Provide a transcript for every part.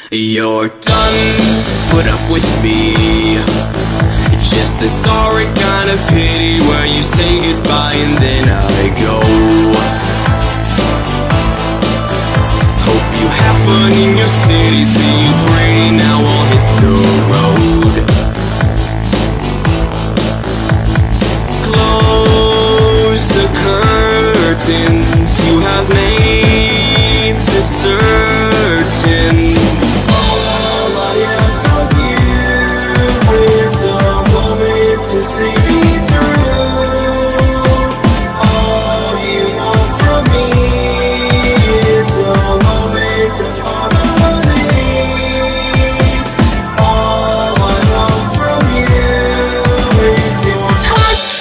You're done, put up with me. Just a sorry kind of pity where you say goodbye and then I go. Hope you have fun in your city, see you pretty, now I'll hit the road. Close the curtains, you have made this certain. All I ask of you is a moment to see me through. All you want from me is a moment of harmony. All I want from you is your touch.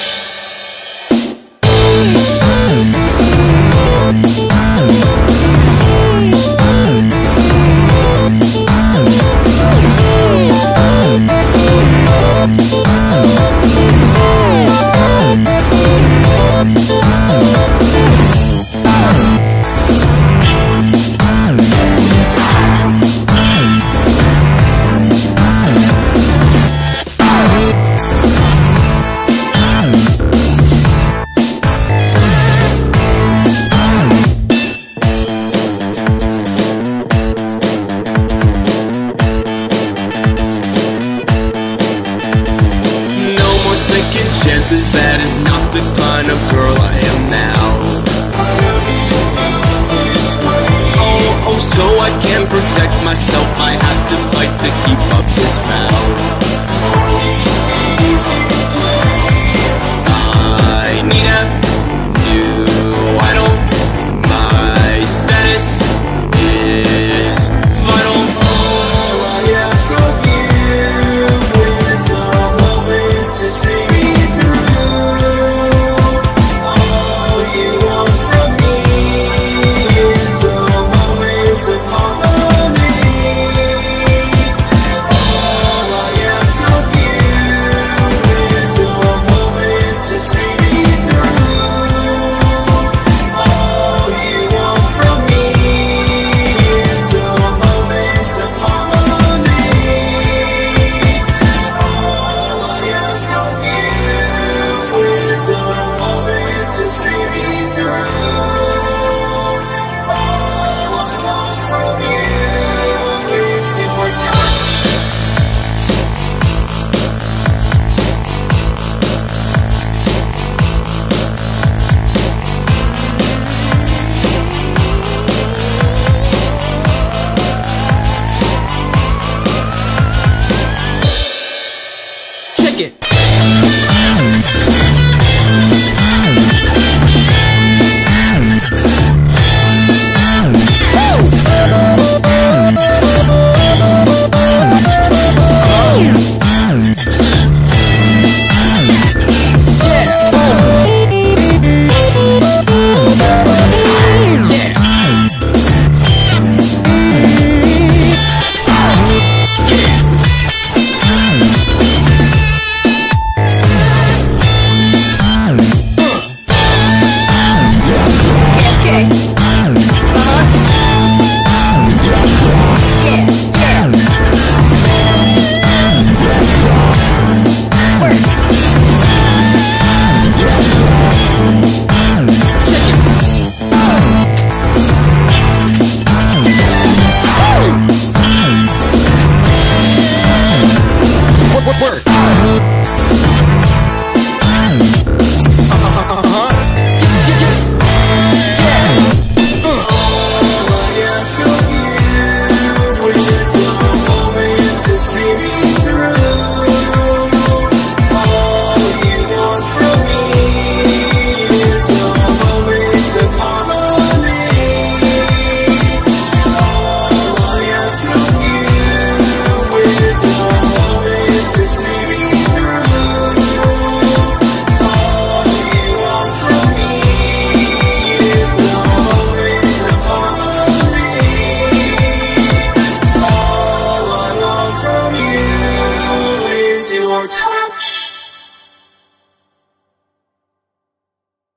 Second chances, that is not the kind of girl I am now. Oh, so I can't protect myself, I have to fight to keep up this vow.